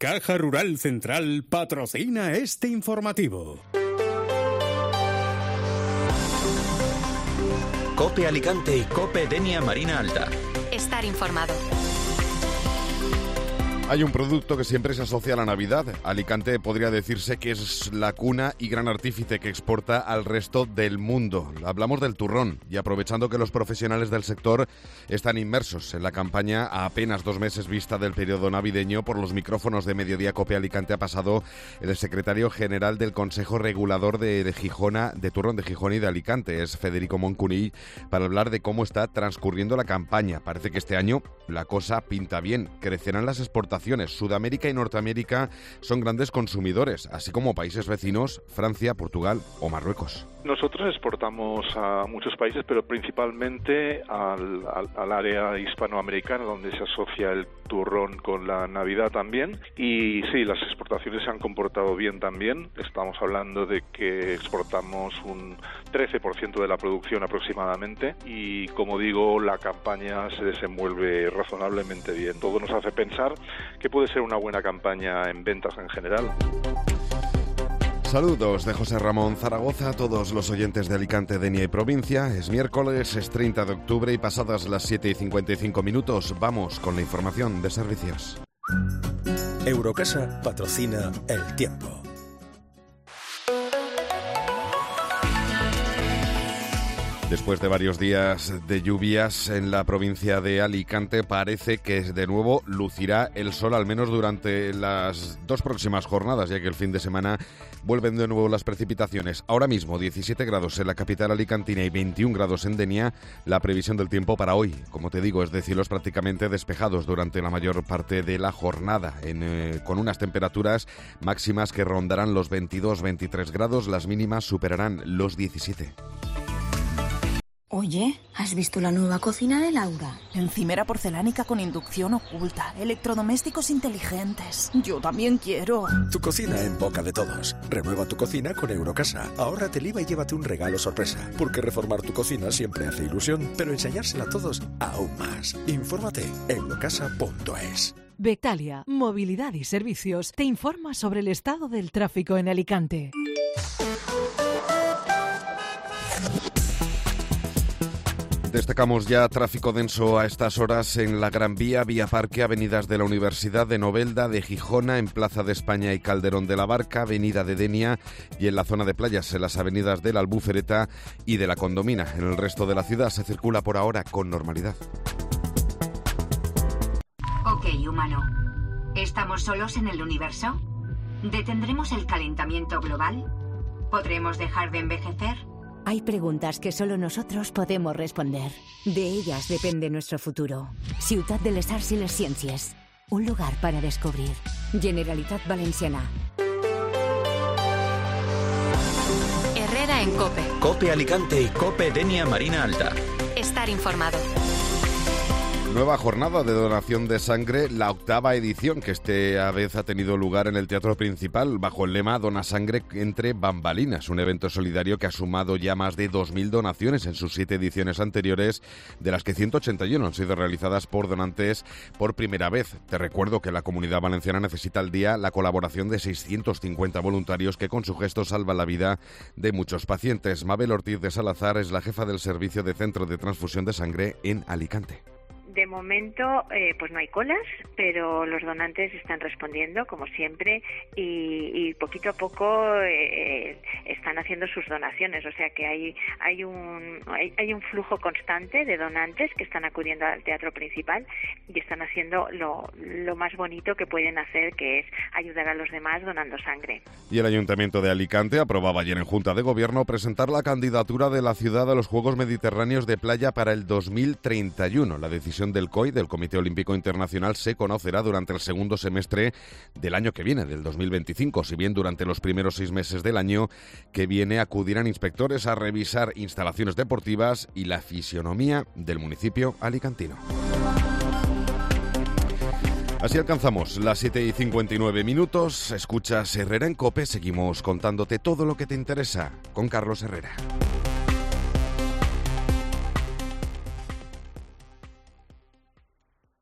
Caja Rural Central patrocina este informativo. COPE Alicante y COPE Denia Marina Alta. Estar informado. Hay un producto que siempre se asocia a la Navidad. Alicante podría decirse que es la cuna y gran artífice que exporta al resto del mundo. Hablamos del turrón y aprovechando que los profesionales del sector están inmersos en la campaña a apenas 2 meses vista del periodo navideño, por los micrófonos de Mediodía COPE Alicante ha pasado el secretario general del Consejo Regulador de Turrón de Gijón y de Alicante, es Federico Moncunill, para hablar de cómo está transcurriendo la campaña. Parece que este año la cosa pinta bien, crecerán las exportaciones. Sudamérica y Norteamérica son grandes consumidores, así como países vecinos, Francia, Portugal o Marruecos. Nosotros exportamos a muchos países, pero principalmente al área hispanoamericana, donde se asocia el turrón con la Navidad también. Y sí, las exportaciones se han comportado bien también. Estamos hablando de que exportamos un 13% de la producción aproximadamente. Y como digo, la campaña se desenvuelve razonablemente bien. Todo nos hace pensar que puede ser una buena campaña en ventas en general. Saludos de José Ramón Zaragoza a todos los oyentes de Alicante, Denia y provincia. Es miércoles, es 30 de octubre y pasadas las 7:55 vamos con la información de servicios. Eurocasa patrocina El Tiempo. Después de varios días de lluvias en la provincia de Alicante, parece que de nuevo lucirá el sol, al menos durante las 2 próximas jornadas, ya que el fin de semana vuelven de nuevo las precipitaciones. Ahora mismo 17 grados en la capital alicantina y 21 grados en Denia. La previsión del tiempo para hoy, como te digo, es de cielos prácticamente despejados durante la mayor parte de la jornada, con unas temperaturas máximas que rondarán los 22-23 grados, las mínimas superarán los 17. Oye, ¿has visto la nueva cocina de Laura? Encimera porcelánica con inducción oculta, electrodomésticos inteligentes. Yo también quiero. Tu cocina en boca de todos. Renueva tu cocina con Eurocasa. Ahórrate el IVA y llévate un regalo sorpresa. Porque reformar tu cocina siempre hace ilusión, pero enseñársela a todos aún más. Infórmate en eurocasa.es. Bectalia, Movilidad y Servicios, te informa sobre el estado del tráfico en Alicante. Destacamos ya tráfico denso a estas horas en la Gran Vía, Vía Parque, avenidas de la Universidad de Novelda, de Gijona, en Plaza de España y Calderón de la Barca, avenida de Denia y en la zona de playas, en las avenidas de la Albufereta y de la Condomina. En el resto de la ciudad se circula por ahora con normalidad. Ok, humano. ¿Estamos solos en el universo? ¿Detendremos el calentamiento global? ¿Podremos dejar de envejecer? Hay preguntas que solo nosotros podemos responder. De ellas depende nuestro futuro. Ciutat de les Arts i les Ciències. Un lugar para descubrir. Generalitat Valenciana. Herrera en COPE. COPE Alicante y COPE Denia Marina Alta. Estar informado. Nueva jornada de donación de sangre, la 8ª edición, que esta vez ha tenido lugar en el Teatro Principal, bajo el lema Dona Sangre entre bambalinas, un evento solidario que ha sumado ya más de 2.000 donaciones en sus 7 ediciones anteriores, de las que 181 han sido realizadas por donantes por primera vez. Te recuerdo que la Comunidad Valenciana necesita al día la colaboración de 650 voluntarios que con su gesto salvan la vida de muchos pacientes. Mabel Ortiz de Salazar es la jefa del servicio de Centro de Transfusión de Sangre en Alicante. De momento, pues no hay colas, pero los donantes están respondiendo, como siempre, y poquito a poco están haciendo sus donaciones. O sea que hay un flujo constante de donantes que están acudiendo al Teatro Principal y están haciendo lo más bonito que pueden hacer, que es ayudar a los demás donando sangre. Y el Ayuntamiento de Alicante aprobaba ayer en Junta de Gobierno presentar la candidatura de la ciudad a los Juegos Mediterráneos de Playa para el 2031. La decisión del COI, del Comité Olímpico Internacional, se conocerá durante el segundo semestre del año que viene, del 2025, si bien durante los primeros 6 meses del año que viene acudirán inspectores a revisar instalaciones deportivas y la fisionomía del municipio alicantino. Así alcanzamos las 7:59. Escuchas Herrera en COPE, seguimos contándote todo lo que te interesa con Carlos Herrera.